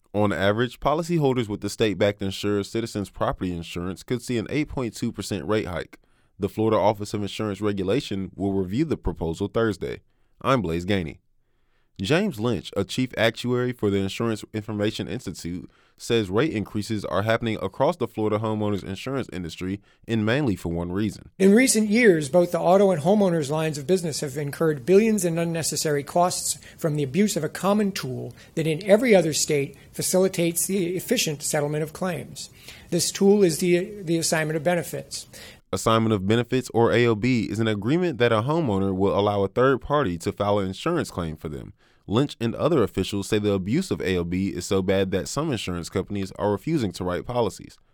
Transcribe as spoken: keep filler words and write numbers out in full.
On average, policyholders with the state-backed insurer Citizens Property Insurance could see an eight point two percent rate hike. The Florida Office of Insurance Regulation will review the proposal Thursday. I'm Blaze Gainey. James Lynch, a chief actuary for the Insurance Information Institute, says rate increases are happening across the Florida homeowners insurance industry and mainly for one reason. In recent years, both the auto and homeowners lines of business have incurred billions in unnecessary costs from the abuse of a common tool that in every other state facilitates the efficient settlement of claims. This tool is the, the assignment of benefits. Assignment of benefits, or A O B, is an agreement that a homeowner will allow a third party to file an insurance claim for them. Lynch and other officials say the abuse of A O B is so bad that some insurance companies are refusing to write policies.